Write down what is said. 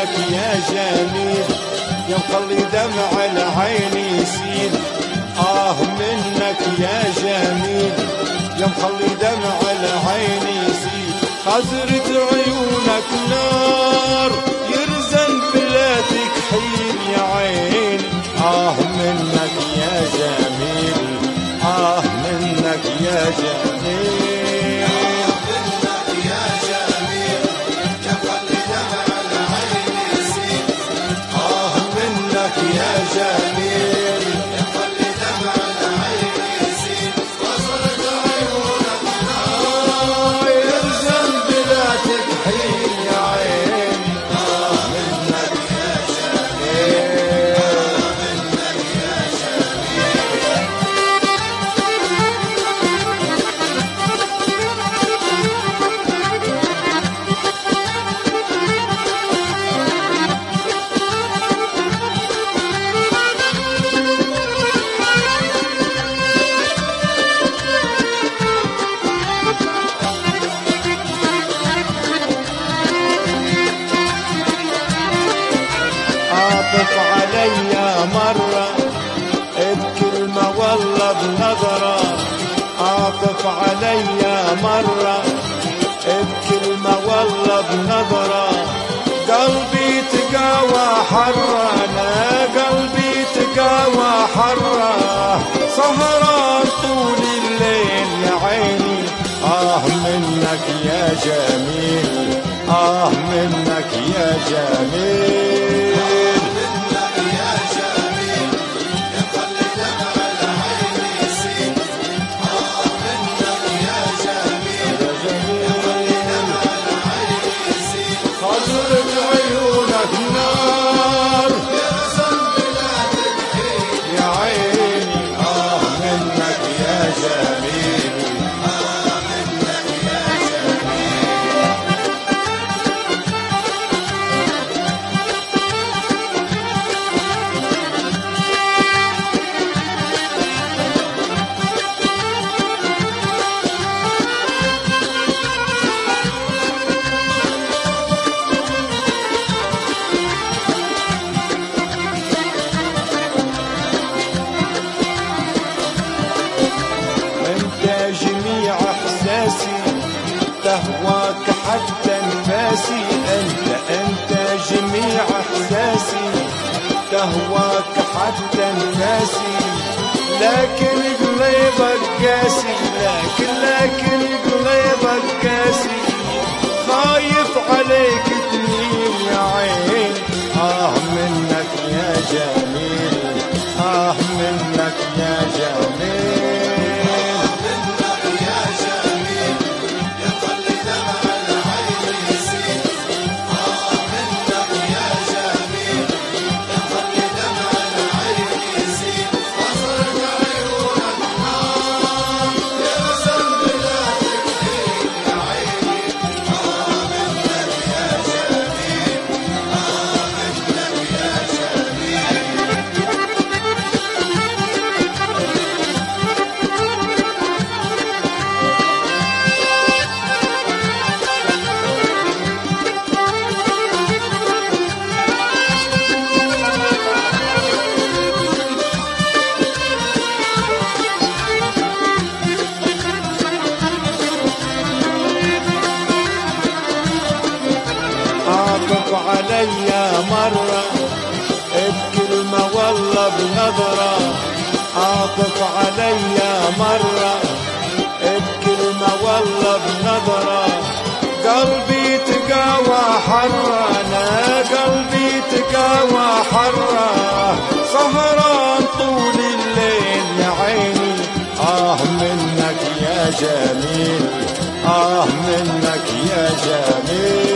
منك يا جميل يا مخلي دمع العين يسيل. منك يا جميل يا مخلي دمع العين يسيل. خزرة عيونك نار يرزن بلا تكحيل يا عين. منك يا جميل منك يا جميل عاطف عليا مرة بكلمة والله بنظرة. عاطف عليا مرة بكلمة والله بنظرة. قلبي تقاوى حرة أنا قلبي تقاوى حرة. سهران طول الليل يا عيني. منك يا جميل منك يا جميل. تهواك حتى نفاسي. انت جميع احساسي تهواك حتى نفاسي. لكن قلبك قاسي لكن قلبك قاسي. خايف عليك تميل يا عين. منك يا جميل منك يا جميل. عاطف عليا مرة بكلمة والله بنظرة. عاطف عليا مرة بكلمة والله بنظرة. قلبي تقاوى حرة أنا قلبي تقاوى حرة. سهران طول الليل يا عيني. منك يا جميل منك يا جميل.